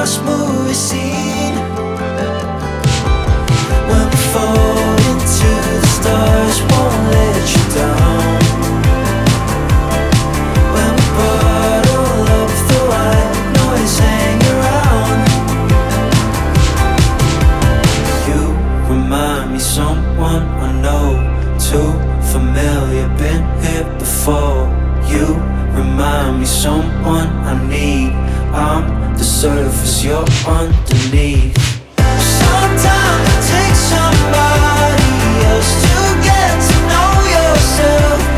lost movie scene. When we fall into the stars, won't let you down. When we bottle up the white noise, hang around. You remind me someone I know, too familiar, been here before. You remind me someone I need. I'm the surface, you're underneath. Sometimes it takes somebody else to get to know yourself.